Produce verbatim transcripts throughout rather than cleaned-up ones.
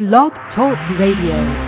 Blog Talk Radio.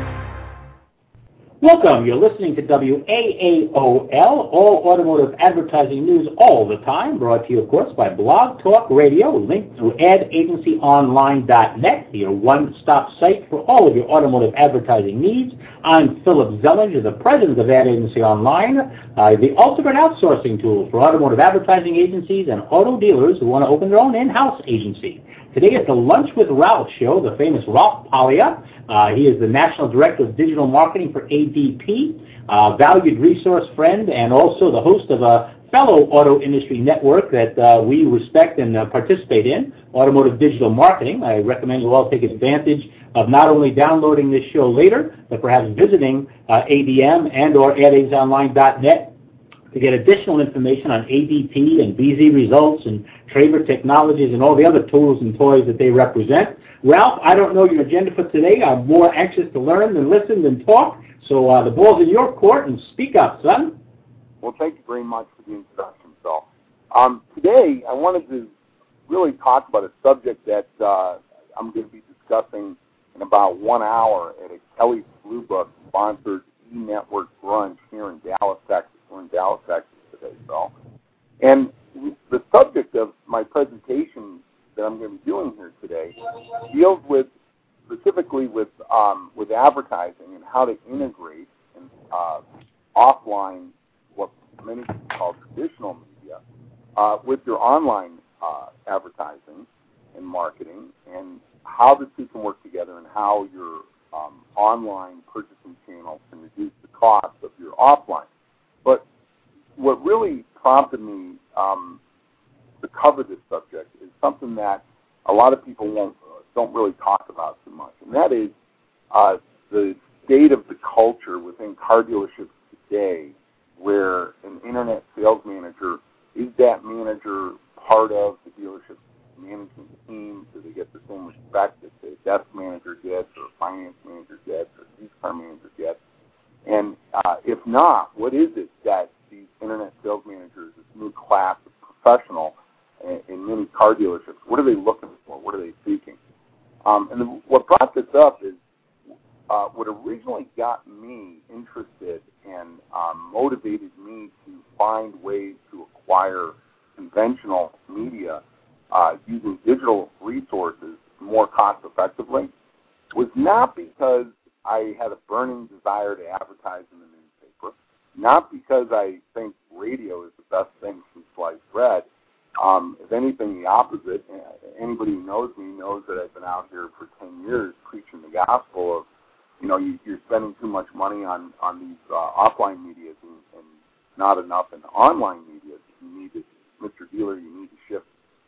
Welcome. You're listening to W A A O L, all automotive advertising news all the time, brought to you, of course, by Blog Talk Radio, linked through ad agency online dot net, your one-stop site for all of your automotive advertising needs. I'm Philip Zellinger, the president of Ad Agency Online, uh, the ultimate outsourcing tool for automotive advertising agencies and auto dealers who want to open their own in-house agency. Today is the Lunch with Ralph show, the famous Ralph Paglia. Uh, he is the National Director of Digital Marketing for A D P, uh, valued resource friend, and also the host of a fellow auto industry network that uh, we respect and uh, participate in, Automotive Digital Marketing. I recommend you all take advantage of not only downloading this show later, but perhaps visiting uh, A D M and or ad agency online dot net to get additional information on A D P and B Z results and Traver Technologies and all the other tools and toys that they represent. Ralph, I don't know your agenda for today. I'm more anxious to learn than listen than talk. So uh, the ball's in your court, and speak up, son. Well, thank you very much for the introduction, Phil. Um, today, I wanted to really talk about a subject that uh, I'm going to be discussing in about one hour at a Kelly's Blue Book sponsored e-network brunch here in Dallas, Texas. We're in Dallas, Texas today, Phil. And the subject of my presentation that I'm going to be doing here today deals with specifically with um, with advertising and how to integrate and, uh, offline, what many people call traditional media, uh, with your online uh, advertising and marketing, and how the two can work together, and how your um, online purchasing channel can reduce the cost of your offline. But what really prompted me um, to cover this subject is something that a lot of people won't, don't really talk about too much, and that is uh, the state of the culture within car dealerships today, where an internet sales manager, is that manager part of the dealership management team? Do they get the same respect that the desk manager gets, or finance manager gets, or used car manager gets? And uh, if not, what is it that these internet sales managers, this new class of professional in, in many car dealerships, what are they looking for? What are they seeking? Um, and the, what brought this up is uh, what originally got me interested and um, motivated me to find ways to acquire conventional media uh, using digital resources more cost effectively was not because I had a burning desire to advertise in the newspaper, not because I think radio is the best thing since sliced bread. Um, if anything, the opposite. Anybody who knows me knows that I've been out here for ten years preaching the gospel of, you know, you, you're spending too much money on, on these uh, offline media and, and not enough in online media. You need to, Mister Dealer, you need to shift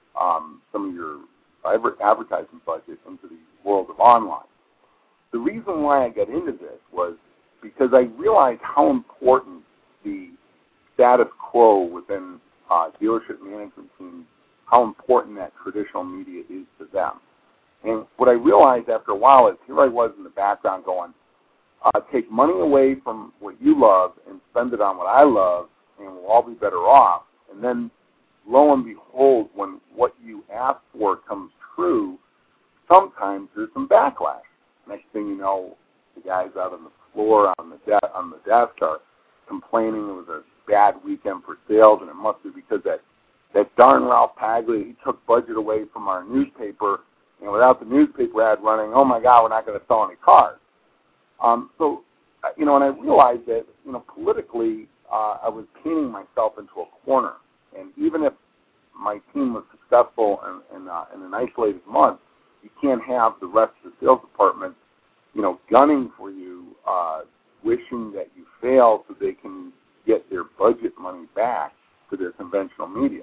um, some of your advertising budget into the world of online. The reason why I got into this was because I realized how important the status quo within uh, dealership management teams, how important that traditional media is to them. And what I realized after a while is here I was in the background going, uh, take money away from what you love and spend it on what I love, and we'll all be better off. And then, lo and behold, when what you ask for comes true, sometimes there's some backlash. Next thing you know, the guys out on the floor on the de- on the desk are complaining it was a bad weekend for sales, and it must be because that, that darn Ralph Paglia, he took budget away from our newspaper, and without the newspaper ad running, oh my God, we're not going to sell any cars. Um, so, you know, and I realized that, you know, politically, uh, I was painting myself into a corner, and even if my team was successful in, in, uh, in an isolated month, you can't have the rest of the sales department, you know, gunning for you, uh, wishing that you fail so they can get their budget money back to their conventional media.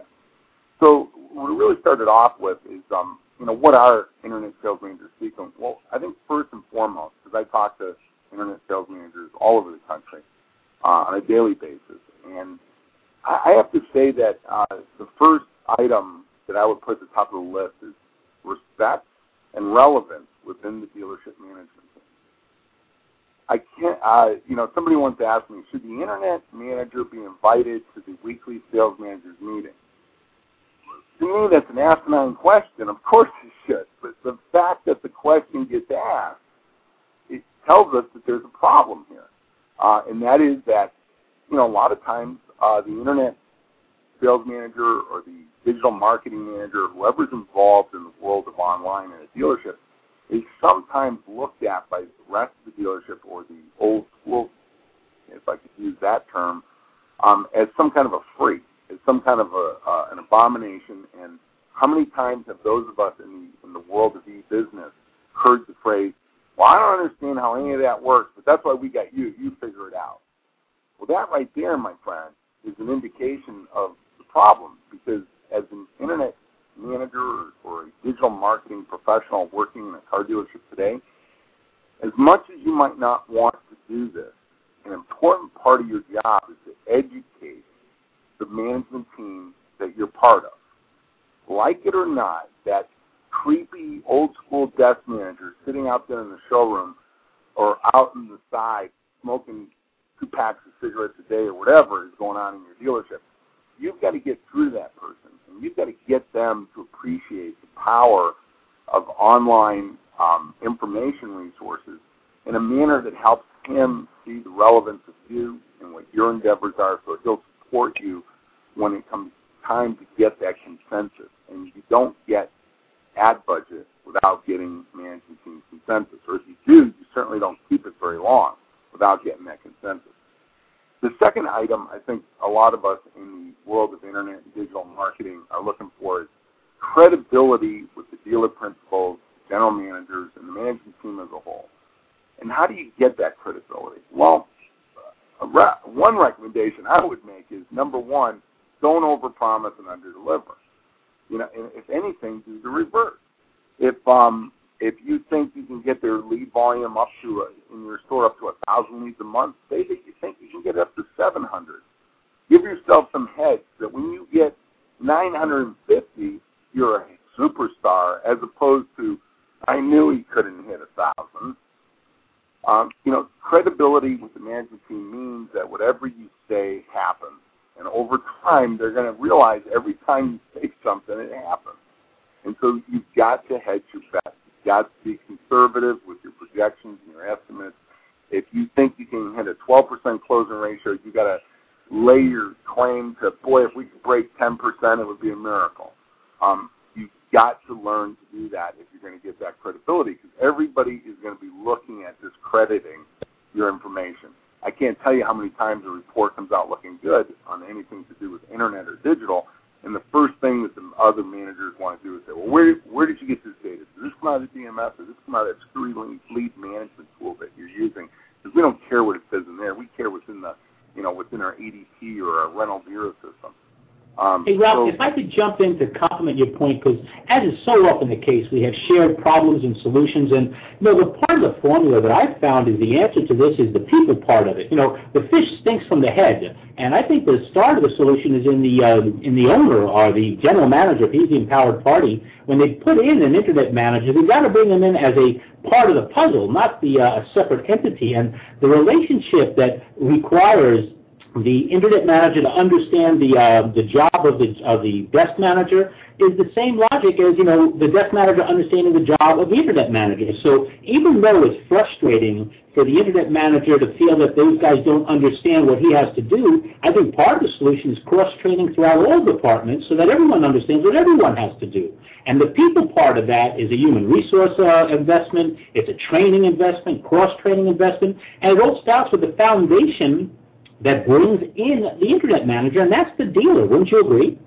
So what we really started off with is, um, you know, what are internet sales managers seeking? Well, I think first and foremost, because I talk to internet sales managers all over the country uh, on a daily basis, and I, I have to say that uh, the first item that I would put at the top of the list is respect and relevance within the dealership management team. I can't, uh, you know, somebody once asked me, should the internet manager be invited to the weekly sales managers meeting? to me, that's an asinine question. Of course you should. But the fact that the question gets asked, it tells us that there's a problem here. Uh, and that is that, you know, a lot of times uh, the internet sales manager or the digital marketing manager, whoever's involved in the world of online in a dealership, is sometimes looked at by the rest of the dealership or the old school, if I could use that term, um, as some kind of a freak, as some kind of a, uh, an abomination. And how many times have those of us in the, in the world of e-business heard the phrase, well, I don't understand how any of that works, but that's why we got you. You figure it out. Well, that right there, my friend, is an indication of the problem, because as an internet manager or a digital marketing professional working in a car dealership today, as much as you might not want to do this, an important part of your job is to educate the management team that you're part of. Like it or not, that creepy old-school desk manager sitting out there in the showroom or out in the side smoking two packs of cigarettes a day or whatever is going on in your dealership, you've got to get through to that person, and you've got to get them to appreciate the power of online um, information resources in a manner that helps him see the relevance of you and what your endeavors are, so he'll support you when it comes time to get that consensus. And you don't get ad budget without getting management team consensus, or if you do, you certainly don't keep it very long without getting that consensus. The second item I think a lot of us in the world of internet and digital marketing are looking for is credibility with the dealer principals, general managers, and the management team as a whole. And how do you get that credibility? Well, a re- one recommendation I would make is, number one, don't overpromise and underdeliver. You know, and if anything, do the reverse. If um, if you think you can get their lead volume up to a, in your store up to a thousand leads a month, say that you think you can get up to seven hundred. Give yourself some heads that when you get nine hundred fifty, you're a superstar, as opposed to I knew he couldn't hit a thousand. Um, you know, credibility with the management team means that whatever you say happens. And over time, they're going to realize every time you say something, it happens. And so you've got to hedge your bets. You've got to be conservative with your projections and your estimates. If you think you can hit a twelve percent closing ratio, you've got to lay your claim to, boy, if we could break ten percent, it would be a miracle. Um, you've got to learn to do that if you're going to get that credibility, because everybody is going to be looking at discrediting your information. I can't tell you how many times a report comes out looking good on anything to do with internet or digital, and the first thing that the other managers want to do is say, well, where, where did you get this data? Does this come out of the D M S, or does this come out of that screwy lead management tool that you're using? Because we don't care what it says in there. We care what's in the, you know, what's in our A D P or our rental bureau system. Um, hey, Ralph, so, if I could jump in to compliment your point, because as is so often the case, we have shared problems and solutions, and you know, the part of the formula that I've found is the answer to this is the people part of it. You know, the fish stinks from the head, and I think the start of the solution is in the uh, in the owner or the general manager, if he's the empowered party. When they put in an internet manager, they've got to bring them in as a part of the puzzle, not the uh, a separate entity, and the relationship that requires the internet manager to understand the uh, the job of the of the desk manager is the same logic as, you know, the desk manager understanding the job of the internet manager. So even though it's frustrating for the internet manager to feel that those guys don't understand what he has to do, I think part of the solution is cross-training throughout all departments so that everyone understands what everyone has to do. And the people part of that is a human resource uh, investment, it's a training investment, cross-training investment, and it all starts with the foundation that brings in the internet manager, and that's the dealer. Wouldn't you agree?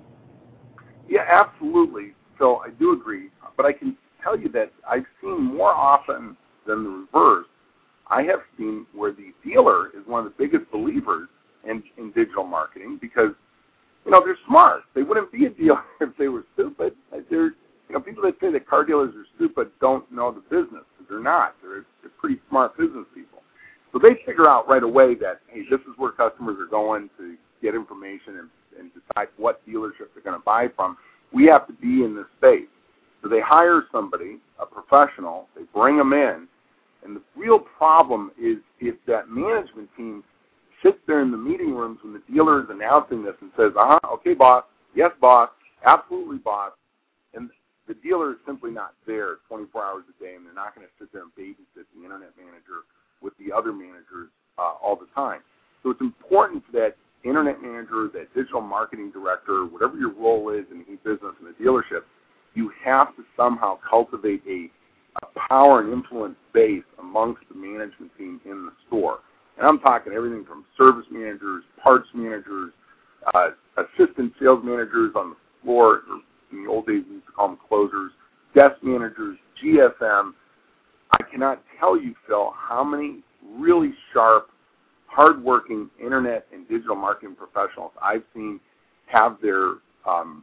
Yeah, absolutely. So I do agree, but I can tell you that I've seen more often than the reverse. I have seen where the dealer is one of the biggest believers in, in digital marketing because, you know, they're smart. They wouldn't be a dealer if they were stupid. They're, you know, people that say that car dealers are stupid don't know the business, because they're not. They're, they're pretty smart business people. So they figure out right away that, hey, this is where customers are going to get information and, and decide what dealership they're going to buy from. We have to be in this space. So they hire somebody, a professional, they bring them in, and the real problem is if that management team sits there in the meeting rooms when the dealer is announcing this and says, uh-huh, okay, boss, yes, boss, Absolutely, boss. And the dealer is simply not there twenty-four hours a day, and they're not going to sit there and babysit the internet manager with the other managers uh, all the time. So it's important for that internet manager, that digital marketing director, whatever your role is in e-business in a dealership, you have to somehow cultivate a, a power and influence base amongst the management team in the store. And I'm talking everything from service managers, parts managers, uh, assistant sales managers on the floor. In the old days, we used to call them closers, desk managers, G S M. I cannot tell you, Phil, how many really sharp, hardworking internet and digital marketing professionals I've seen have their um,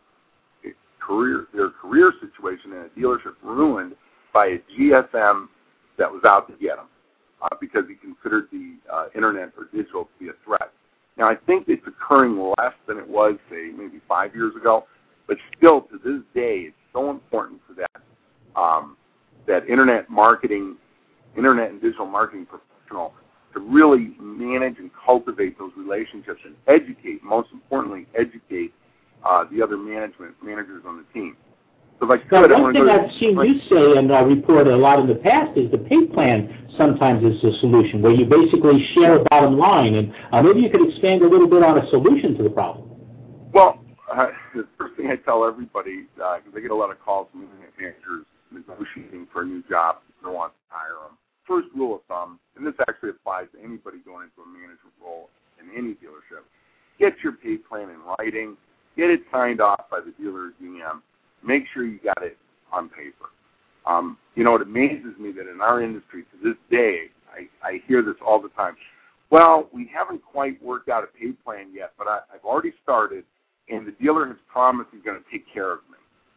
career their career situation in a dealership ruined by a G S M that was out to get them uh, because he considered the uh, internet or digital to be a threat. Now, I think it's occurring less than it was, say, maybe five years ago, but still, to this day, it's so important for that um, that internet marketing, internet and digital marketing professional to really manage and cultivate those relationships and educate, most importantly, educate uh, the other management managers on the team. So if I could, now, I one thing go I've seen you say and uh, report a lot in the past is the pay plan sometimes is a solution where you basically share a bottom line. And uh, maybe you could expand a little bit on a solution to the problem. Well, uh, the first thing I tell everybody, because uh, I get a lot of calls from internet managers negotiating for a new job, they want to hire them. First rule of thumb, and this actually applies to anybody going into a management role in any dealership, get your pay plan in writing, get it signed off by the dealer's G M, make sure you got it on paper. Um, you know, it amazes me that in our industry to this day, I, I hear this all the time. Well, we haven't quite worked out a pay plan yet, but I, I've already started, and the dealer has promised he's going to take care of me.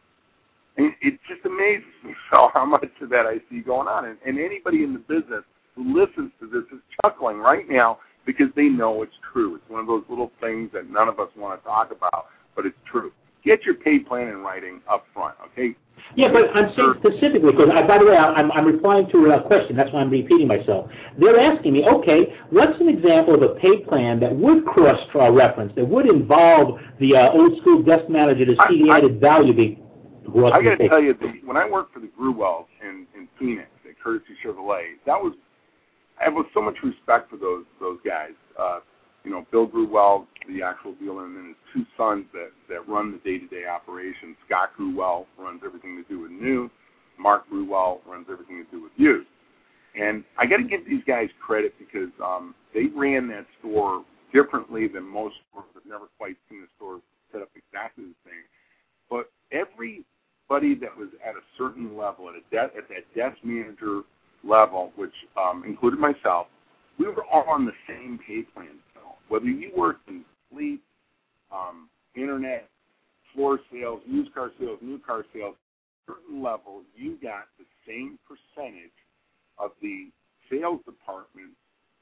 And it just amazes me so how much of that I see going on. And, and anybody in the business who listens to this is chuckling right now because they know it's true. It's one of those little things that none of us want to talk about, but it's true. Get your pay plan in writing up front, okay? Yeah, but I'm saying specifically, because, I, by the way, I'm, I'm replying to a question. That's why I'm repeating myself. They're asking me, okay, what's an example of a pay plan that would cross-reference, that would involve the uh, old-school desk manager to see the added value being brought I to the got to table? tell you, the, when I worked for the Grewells in, in Phoenix at Courtesy Chevrolet, that was, I have so much respect for those those guys. Uh, you know, Bill Grewell, the actual dealer, and then his two sons that, that run the day-to-day operations. Scott Grewell runs everything to do with new. Mark Grewell runs everything to do with used. And I got to give these guys credit because um, they ran that store differently than most stores. I've never quite seen a store set up exactly the same. But everybody that was at a certain level, at a de- at that desk manager level, which um, included myself, we were all on the same pay plan. So whether you worked in fleet, um, internet, floor sales, used car sales, new car sales, at a certain level, you got the same percentage of the sales department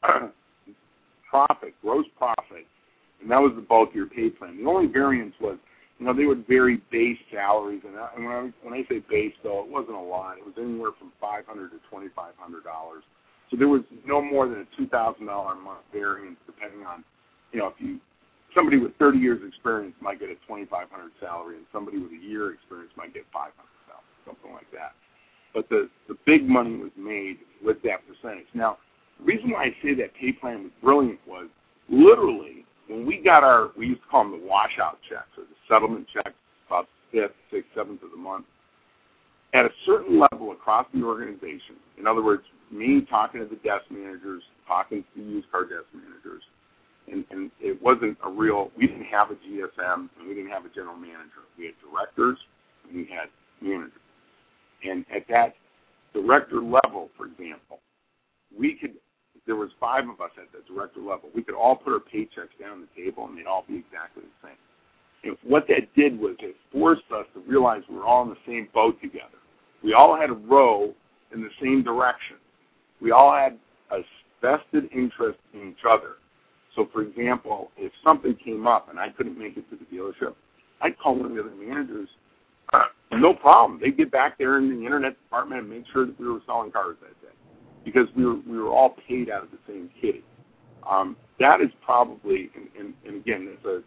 profit, gross profit, and that was the bulk of your pay plan. The only variance was, you know, they would vary base salaries, and, I, and when, I, when I say base, though, it wasn't a lot. It was anywhere from five hundred dollars to twenty-five hundred dollars. So there was no more than a two thousand dollars a month variance, depending on, you know, if you, somebody with thirty years experience might get a twenty-five hundred dollars salary, and somebody with a year experience might get five hundred dollars salary, something like that. But the, the big money was made with that percentage. Now, the reason why I say that pay plan was brilliant was literally when we got our, we used to call them the washout checks or the settlement checks, about fifth, sixth, seventh of the month, at a certain level across the organization, in other words, me talking to the desk managers, talking to the used car desk managers, and, and it wasn't a real, we didn't have a G S M, and we didn't have a general manager. We had directors, and we had managers. And at that director level, for example, we could, there was five of us at the director level. We could all put our paychecks down on the table, and they'd all be exactly the same. And what that did was it forced us to realize we were all in the same boat together. We all had a row in the same direction. We all had a vested interest in each other. So, for example, if something came up and I couldn't make it to the dealership, I'd call one of the other managers. Uh, no problem. They'd get back there in the internet department and make sure that we were selling cars that day because we were we were all paid out of the same kitty. Um, that is probably, and, and, and again, it's a it's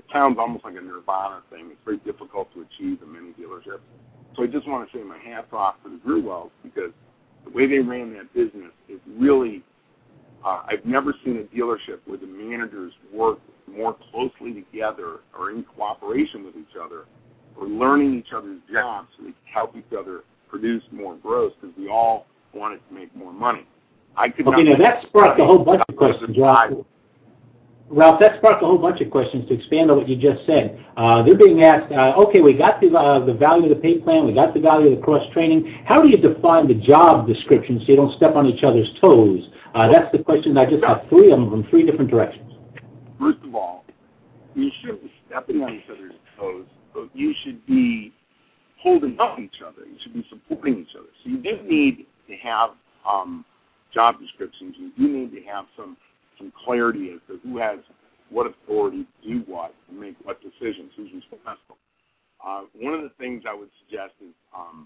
sounds almost like a nirvana thing. It's very difficult to achieve in many dealerships. So I just want to say my hats off to the Grewells, because the way they ran that business is really, uh, I've never seen a dealership where the managers work more closely together or in cooperation with each other or learning each other's jobs so they can help each other produce more growth, because we all wanted to make more money. I could okay, not now that sparked a whole bunch of questions, Ralph. Ralph, that sparked a whole bunch of questions to expand on what you just said. Uh, they're being asked, uh, okay, we got the, uh, the value of the pay plan, we got the value of the cross-training. How do you define the job description so you don't step on each other's toes? Uh, that's the question. I just have three of them from three different directions. First of all, you shouldn't be stepping on each other's toes, but you should be holding up each other. You should be supporting each other. So you do need to have um, job descriptions. You do need to have some some clarity as to who has what authority to do what and make what decisions, who's responsible. Uh, one of the things I would suggest is, um,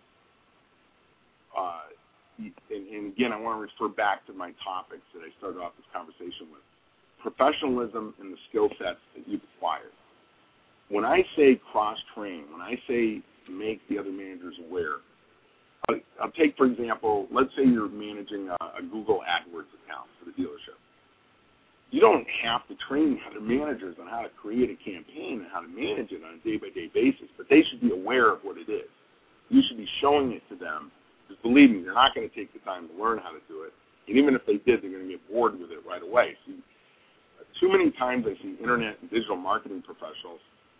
uh, and, and again, I want to refer back to my topics that I started off this conversation with, professionalism and the skill sets that you've acquired. When I say cross-train, when I say make the other managers aware, I'll, I'll take, for example, let's say you're managing a, a Google AdWords account for the dealership. You don't have to train the other managers on how to create a campaign and how to manage it on a day-by-day basis, but they should be aware of what it is. You should be showing it to them, because believe me, they're not going to take the time to learn how to do it, and even if they did, they're going to get bored with it right away. So, too many times I see internet and digital marketing professionals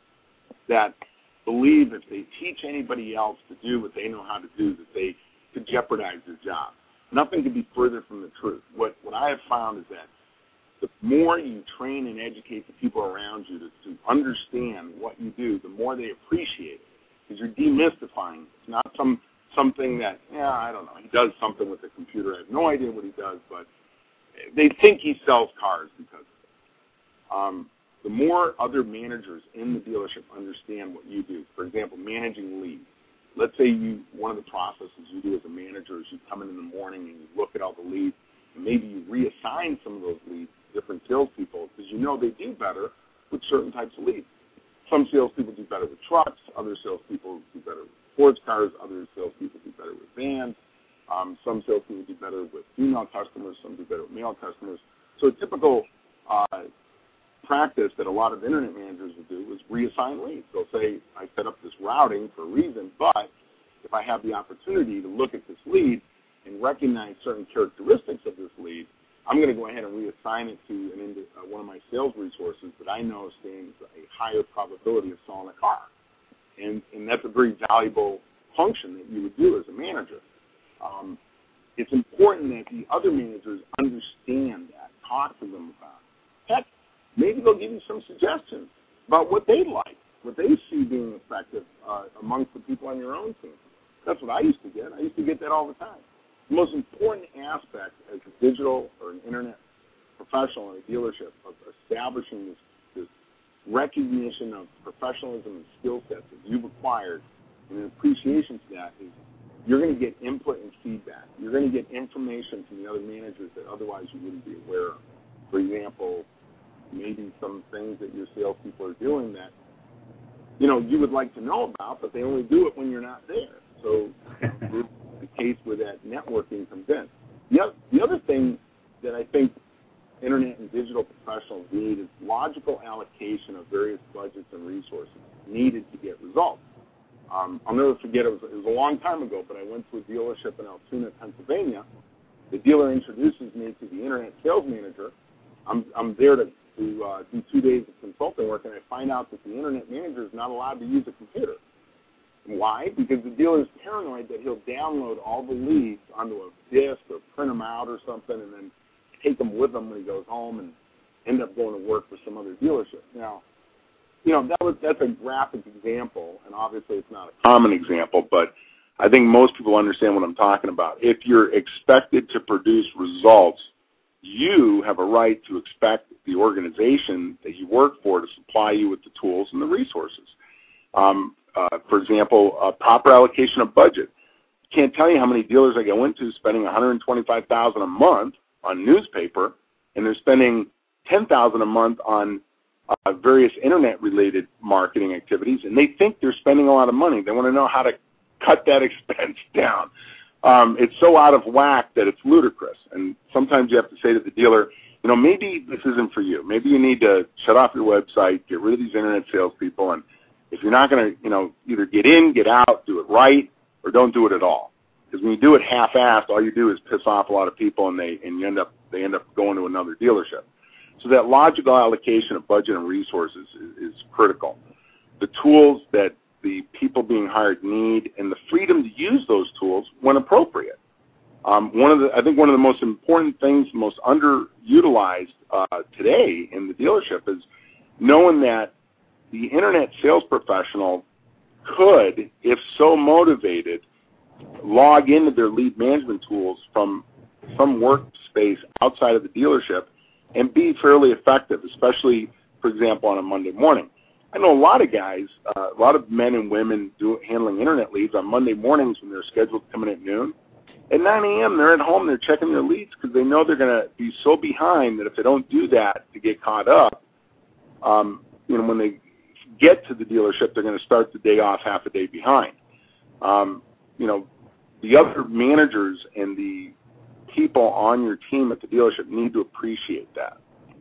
that believe if they teach anybody else to do what they know how to do, that they could jeopardize their job. Nothing could be further from the truth. What, what I have found is that the more you train and educate the people around you to, to understand what you do, the more they appreciate it, because you're demystifying. It's not some something that, yeah, I don't know, he does something with the computer. I have no idea what he does, but they think he sells cars because of it. Um, the more other managers in the dealership understand what you do, for example, managing leads. Let's say you one of the processes you do as a manager is you come in in the morning and you look at all the leads, and maybe you reassign some of those leads to different salespeople because you know they do better with certain types of leads. Some salespeople do better with trucks, other salespeople do better with sports cars, other salespeople do better with vans, um, some salespeople do better with female customers, some do better with male customers. So a typical uh, practice that a lot of internet managers will do is reassign leads. They'll say, I set up this routing for a reason, but if I have the opportunity to look at this lead and recognize certain characteristics of this lead, I'm going to go ahead and reassign it to an, uh, one of my sales resources that I know stands a higher probability of selling a car. And, and that's a very valuable function that you would do as a manager. Um, it's important that the other managers understand that, talk to them about it. Heck, maybe they'll give you some suggestions about what they like, what they see being effective uh, amongst the people on your own team. That's what I used to get. I used to get that all the time. The most important aspect as a digital or an internet professional in a dealership of establishing this, this recognition of professionalism and skill sets that you've acquired and an appreciation to that is you're going to get input and feedback. You're going to get information from the other managers that otherwise you wouldn't be aware of. For example, maybe some things that your salespeople are doing that, you know, you would like to know about, but they only do it when you're not there. So it's the case where that networking comes in. The other, the other thing that I think internet and digital professionals need is logical allocation of various budgets and resources needed to get results. Um, I'll never forget, it was, it was a long time ago, but I went to a dealership in Altoona, Pennsylvania. The dealer introduces me to the internet sales manager. I'm, I'm there to, to uh, do two days of consulting work, and I find out that the internet manager is not allowed to use a computer. Why? Because the dealer is paranoid that he'll download all the leads onto a disk or print them out or something and then take them with him when he goes home and end up going to work for some other dealership. Now, you know, that was that's a graphic example, and obviously it's not a common example, but I think most people understand what I'm talking about. If you're expected to produce results, you have a right to expect the organization that you work for to supply you with the tools and the resources. Um, uh, for example, a proper allocation of budget. I can't tell you how many dealers I go into spending one hundred twenty-five thousand dollars a month on newspaper, and they're spending ten thousand dollars a month on uh, various internet-related marketing activities, and they think they're spending a lot of money. They want to know how to cut that expense down. Um, it's so out of whack that it's ludicrous. And sometimes you have to say to the dealer, you know, maybe this isn't for you. Maybe you need to shut off your website, get rid of these internet salespeople, and if you're not going to, you know, either get in, get out, do it right, or don't do it at all. Because when you do it half-assed, all you do is piss off a lot of people, and they and you end up they end up going to another dealership. So that logical allocation of budget and resources is, is critical. The tools that the people being hired need, and the freedom to use those tools when appropriate. Um, one of the, I think one of the most important things, most underutilized uh, today in the dealership is knowing that the internet sales professional could, if so motivated, log into their lead management tools from some workspace outside of the dealership and be fairly effective, especially, for example, on a Monday morning. I know a lot of guys, uh, a lot of men and women do, handling internet leads on Monday mornings when they're scheduled to come in at noon. At nine a.m., they're at home, they're checking their leads because they know they're going to be so behind that if they don't do that to get caught up, um, you know, when they get to the dealership, they're going to start the day off half a day behind. Um, you know, the other managers and the people on your team at the dealership need to appreciate that.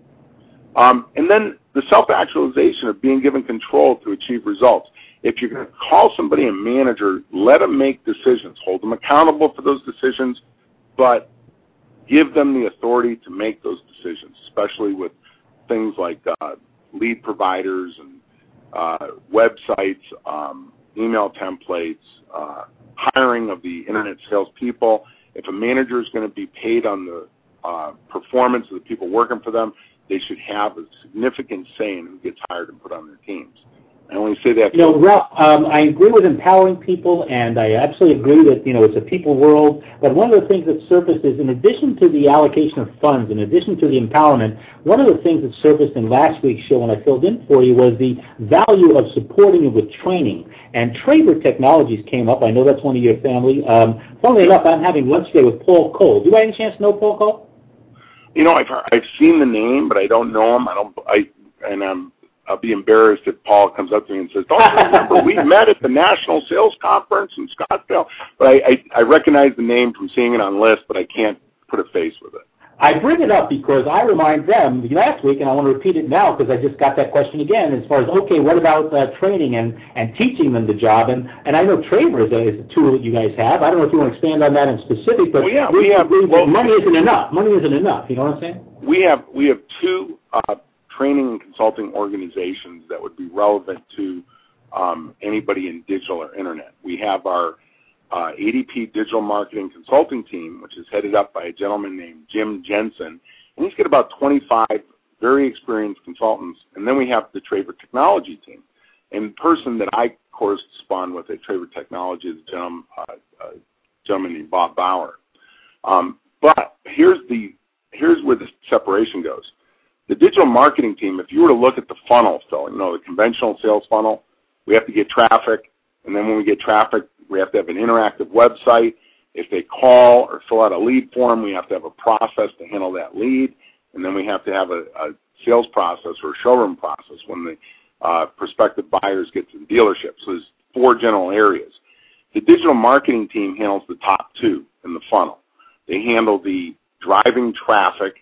Um, and then the self-actualization of being given control to achieve results. If you're going to call somebody a manager, let them make decisions. Hold them accountable for those decisions, but give them the authority to make those decisions, especially with things like uh, lead providers and uh, websites, um, email templates, uh, hiring of the internet salespeople. If a manager is going to be paid on the uh, performance of the people working for them, they should have a significant say in who gets hired and put on their teams. I only say that. You know, Ralph, um, I agree with empowering people, and I absolutely agree that, you know, it's a people world. But one of the things that surfaced is, in addition to the allocation of funds, in addition to the empowerment, one of the things that surfaced in last week's show when I filled in for you was the value of supporting it with training. And Traver Technologies came up. I know that's one of your family. Um, funnily enough, I'm having lunch today with Paul Cole. Do you by any chance know Paul Cole? You know, I've I've seen the name, but I don't know him. I don't. I and I'm. I'll be embarrassed if Paul comes up to me and says, "Don't you remember we met at the National Sales Conference in Scottsdale?" But I, I I recognize the name from seeing it on lists, but I can't put a face with it. I bring it up because I remind them last week, and I want to repeat it now because I just got that question again, as far as, okay, what about uh, training and, and teaching them the job? And, and I know Traver is a, is a tool that you guys have. I don't know if you want to expand on that in specific, but well, yeah, we have, well, money isn't enough. Money isn't enough. You know what I'm saying? We have, we have two uh, training and consulting organizations that would be relevant to um, anybody in digital or internet. We have our Uh, A D P Digital Marketing Consulting Team, which is headed up by a gentleman named Jim Jensen, and he's got about twenty-five very experienced consultants. And then we have the Traver Technology Team. And the person that I correspond with at Traver Technology is a gentleman, uh, uh, gentleman named Bob Bauer. Um, but here's the here's where the separation goes. The digital marketing team, if you were to look at the funnel, Phil, you know, the conventional sales funnel, we have to get traffic, and then when we get traffic, we have to have an interactive website. If they call or fill out a lead form, we have to have a process to handle that lead. And then we have to have a, a sales process or a showroom process when the uh, prospective buyers get to the dealership. So there's four general areas. The digital marketing team handles the top two in the funnel. They handle the driving traffic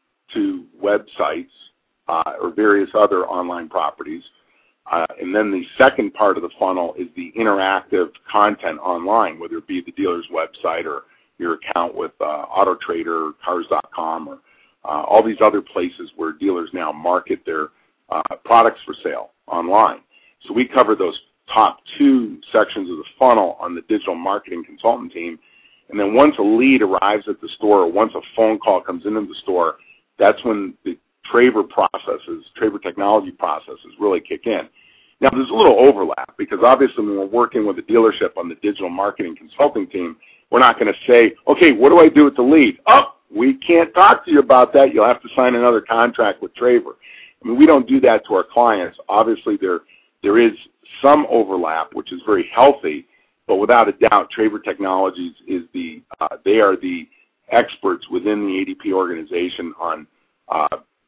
to websites uh, or various other online properties. Uh, and then the second part of the funnel is the interactive content online, whether it be the dealer's website or your account with uh, AutoTrader or Cars dot com or uh, all these other places where dealers now market their uh, products for sale online. So we cover those top two sections of the funnel on the digital marketing consultant team. And then once a lead arrives at the store or once a phone call comes into the store, that's when the Traver processes, Traver technology processes really kick in. Now, there's a little overlap because obviously when we're working with a dealership on the digital marketing consulting team, we're not going to say, okay, what do I do with the lead? Oh, we can't talk to you about that. You'll have to sign another contract with Traver. I mean, we don't do that to our clients. Obviously, there there is some overlap, which is very healthy, but without a doubt, Traver Technologies is the, uh, they are the experts within the A D P organization on uh,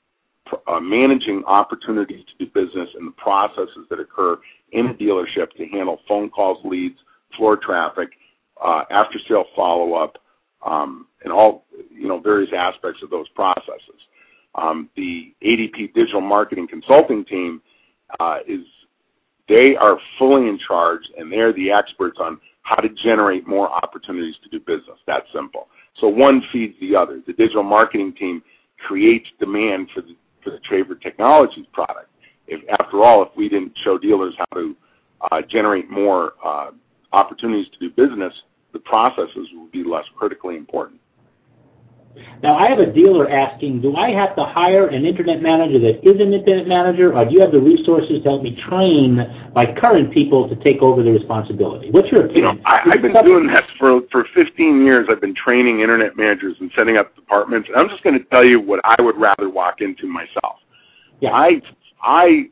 uh, managing opportunities to do business and the processes that occur in a dealership to handle phone calls, leads, floor traffic, uh, after-sale follow-up, um, and all, you know, various aspects of those processes. Um, the A D P Digital Marketing Consulting team uh, is, they are fully in charge, and they're the experts on how to generate more opportunities to do business. That's simple. So one feeds the other. The digital marketing team creates demand for the, for the Traver Technologies product. If, after all, if we didn't show dealers how to uh, generate more uh, opportunities to do business, the processes would be less critically important. Now, I have a dealer asking, do I have to hire an internet manager that is an internet manager, or do you have the resources to help me train my current people to take over the responsibility? What's your opinion? You know, I, I've been doing that for, for fifteen years. I've been training internet managers and setting up departments. And I'm just going to tell you what I would rather walk into myself. Yeah. I, I,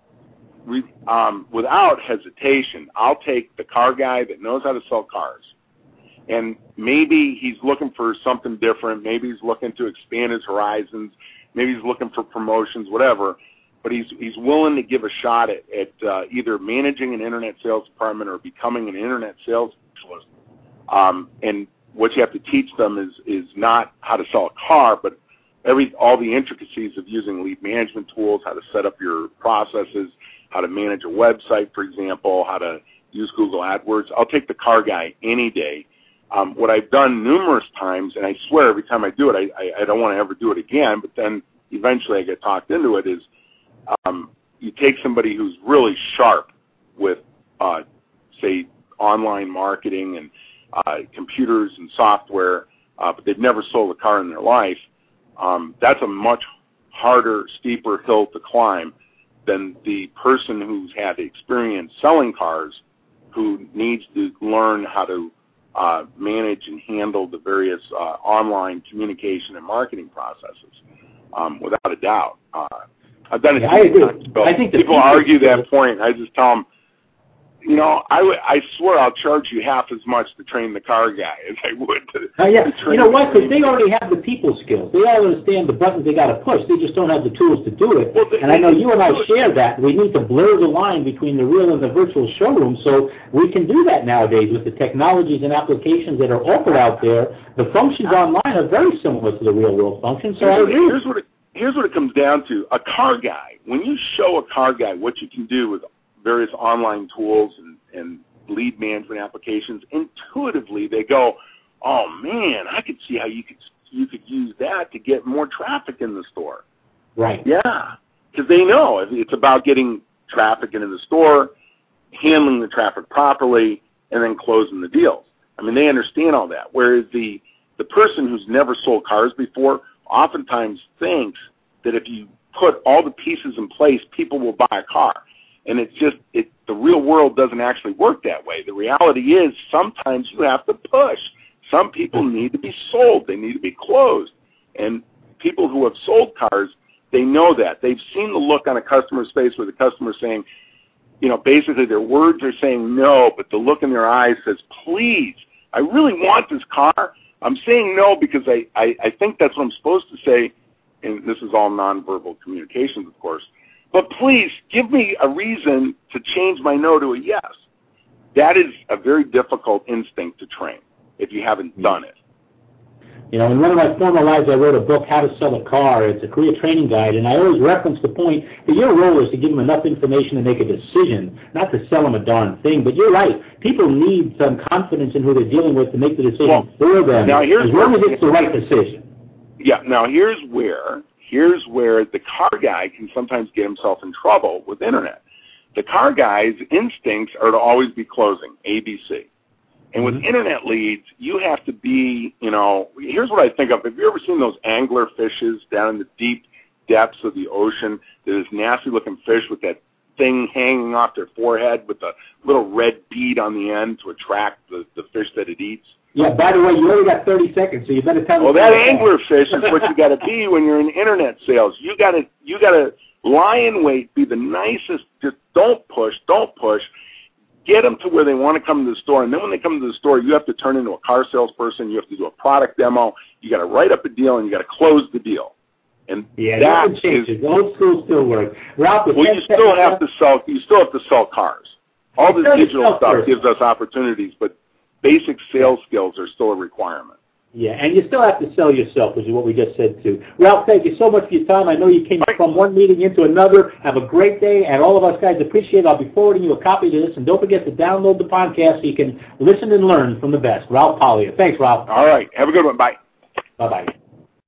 um, without hesitation, I'll take the car guy that knows how to sell cars. And maybe he's looking for something different. Maybe he's looking to expand his horizons. Maybe he's looking for promotions, whatever. But he's he's willing to give a shot at, at uh, either managing an internet sales department or becoming an internet sales specialist. Um, and what you have to teach them is is not how to sell a car, but every all the intricacies of using lead management tools, how to set up your processes, how to manage a website, for example, how to use Google AdWords. I'll take the car guy any day. Um, what I've done numerous times, and I swear every time I do it, I, I, I don't want to ever do it again, but then eventually I get talked into it, is um, you take somebody who's really sharp with, uh, say, online marketing and uh, computers and software, uh, but they've never sold a car in their life. Um, that's a much harder, steeper hill to climb than the person who's had experience selling cars, who needs to learn how to Uh, manage and handle the various uh, online communication and marketing processes, um, without a doubt. Uh, I've done it. Yeah, I agree. So I think the people, people argue that point. I just tell them, you know, I, w- I swear I'll charge you half as much to train the car guy as I would to, Oh, yeah. to train. You know what? Because they already have the people skills. They all understand the buttons they got to push. They just don't have the tools to do it. Well, the, and I know you and I share that. We need to blur the line between the real and the virtual showroom, so we can do that nowadays with the technologies and applications that are offered out there. The functions online are very similar to the real-world functions. So here's, I agree. Here's what, it, here's what it comes down to. A car guy, when you show a car guy what you can do with various online tools and, and lead management applications, intuitively they go, oh man, I could see how you could you could use that to get more traffic in the store. Right. Yeah, because they know it's about getting traffic into the store, handling the traffic properly, and then closing the deals. I mean, they understand all that. Whereas the the person who's never sold cars before oftentimes thinks that if you put all the pieces in place, people will buy a car. And it's just, it, the real world doesn't actually work that way. The reality is sometimes you have to push. Some people need to be sold. They need to be closed. And people who have sold cars, they know that. They've seen the look on a customer's face where the customer's saying, you know, basically their words are saying no, but the look in their eyes says, please, I really want this car. I'm saying no because I, I, I think that's what I'm supposed to say. And this is all nonverbal communications, of course. But please, give me a reason to change my no to a yes. That is a very difficult instinct to train if you haven't done it. You know, in one of my former lives, I wrote a book, How to Sell a Car. It's a career training guide, and I always reference the point that your role is to give them enough information to make a decision, not to sell them a darn thing. But you're right. People need some confidence in who they're dealing with to make the decision well, for them, now here's as long where, as it's the right decision. Yeah, now here's where... Here's where the car guy can sometimes get himself in trouble with internet. The car guy's instincts are to always be closing, A B C. And with mm-hmm. internet leads, you have to be, you know, here's what I think of. Have you ever seen those angler fishes down in the deep depths of the ocean? There's this nasty-looking fish with that thing hanging off their forehead with a little red bead on the end to attract the, the fish that it eats. Yeah, by the way, you only got thirty seconds, so you better tell me. Well, that anglerfish is what you got to be when you're in internet sales. You got to you got to lie in wait, be the nicest. Just don't push, don't push. Get them to where they want to come to the store, and then when they come to the store, you have to turn into a car salesperson. You have to do a product demo. You got to write up a deal, and you got to close the deal. And yeah, that nothing changes. is, Old school still works. Ralph, well, you still have to sell. You still have to sell cars. All this digital stuff gives us opportunities, but basic sales skills are still a requirement. Yeah, and you still have to sell yourself, which is what we just said too. Ralph, thank you so much for your time. I know you came Right. from one meeting into another. Have a great day, and all of us guys appreciate it. I'll be forwarding you a copy of this, and don't forget to download the podcast so you can listen and learn from the best. Ralph Pollia. Thanks, Ralph. All right. Have a good one. Bye. Bye-bye.